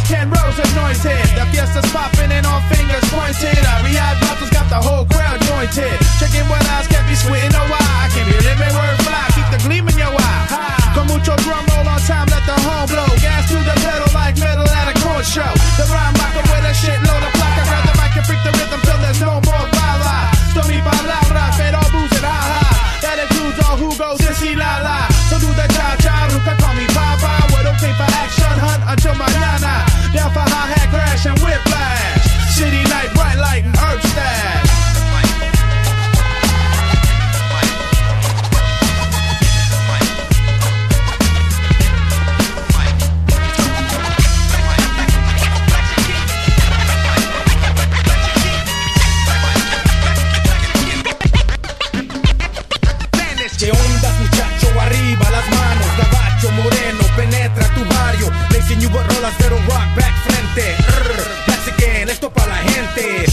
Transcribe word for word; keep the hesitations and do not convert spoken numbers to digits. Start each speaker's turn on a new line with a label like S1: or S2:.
S1: Josh, Ken Rose anointed. The fiesta's popping and all fingers pointed. Our Riyadh bottles got the whole crowd jointed. Checking what eyes can't be sweating, no why. I can be living word fly, keep the gleam in your eye. Con mucho drum roll on time, let the horn blow. Gas to the pedal like metal at a corn show. The rhyme rocker with a shitload of placa. Grab the mic and freak the rhythm till there's no more bala. Stormy palabra, pero booze and ha-ha. That includes all who goes sissy la la. So do the cha-cha, who can call me Papa. We're okay for action, hunt until mañana. Down for hi-hat crash and whiplash. City night, bright light and herb stash.
S2: ¿Qué ondas, muchacho? Arriba las manos, gabacho moreno, penetra tu barrio. Racing you rolas, pero rock back frente. Urr, Mexican, esto pa' la gente.